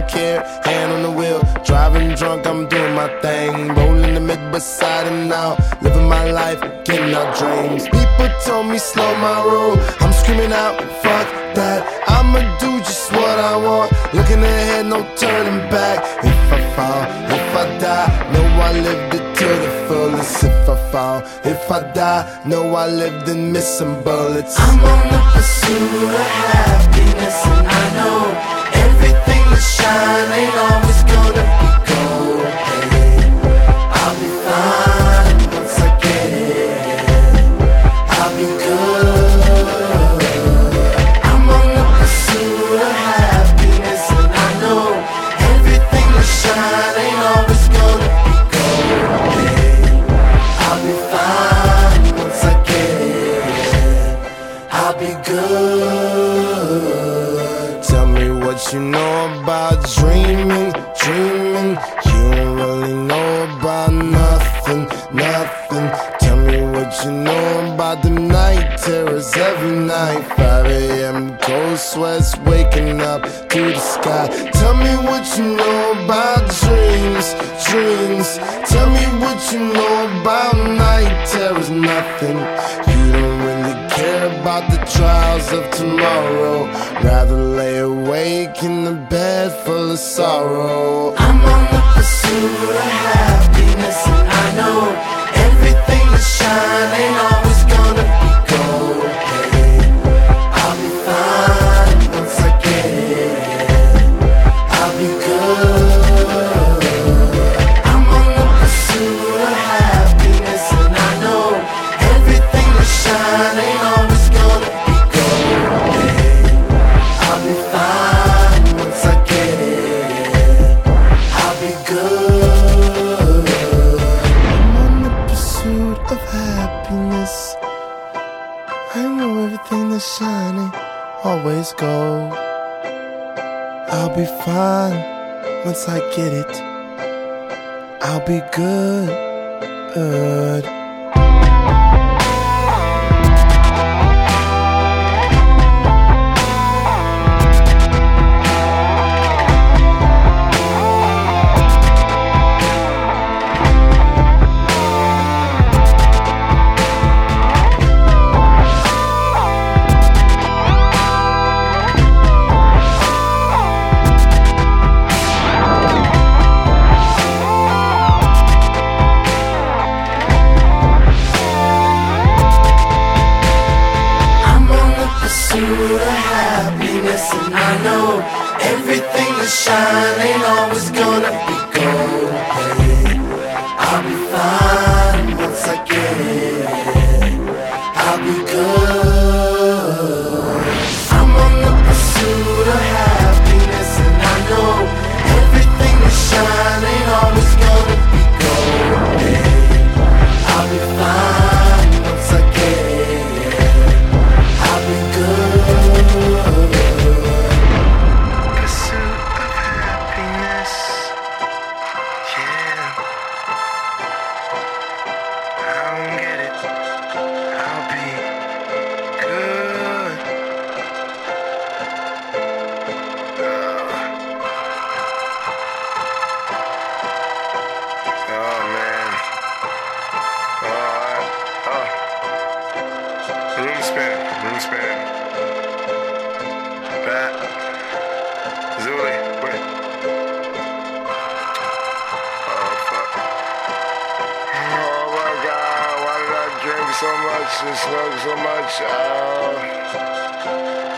don't care, hand on the wheel. Driving drunk, I'm doing my thing. Rolling the mid beside and now, living my life, getting our dreams. People told me slow my roll, I'm screaming out, fuck that. I'ma do just what I want, looking ahead, no turning back. If I fall, if I die, know I lived it to the fullest. If I fall, if I die, know I lived and missed some bullets. I'm on the pursuit of happiness, and I know everything that shine ain't always gonna be gold. Hey, I'll be fine once I get it. I'll be good. I'm on the pursuit of happiness, and I know everything that shine ain't always gonna be gold. Hey, I'll be fine once I get it. I'll be good. Tell me what you know about dreaming, dreaming. You don't really know about nothing, nothing. Tell me what you know about the night terrors every night. 5 a.m. cold sweats waking up to the sky. Tell me what you know about dreams, dreams. Tell me what you know about night terrors, nothing. You don't really care about the trials of tomorrow. Rather lay awake in the bed full of sorrow. I'm on the pursuit of happiness, and I know everything that shine ain't always gonna be gold. Hey, I'll be fine once I get it. I'll be good. I'm on the pursuit of happiness, and I know everything that shine ain't always gonna be gold. Hey, I'll be fine once I get it. I'll be good. I'm on the pursuit of happiness. I know everything that's shining always gold. I'll be fine once I get it. I'll be good. Pursuit of happiness, and I know everything that shine ain't always gonna be gold. Hey, I'll be fine once I get it. I'll be good. I'm on the pursuit of happiness, and I know everything that shine ain't always gonna be gold. Hey, I'll be fine once I get it. I'll be good. Pursuit of happiness, yeah. I don't get it. I'll be good. Oh man. Room spin. Pat. Zuli, wait. Oh, fuck. Oh my God, why did I drink so much and smoke so much?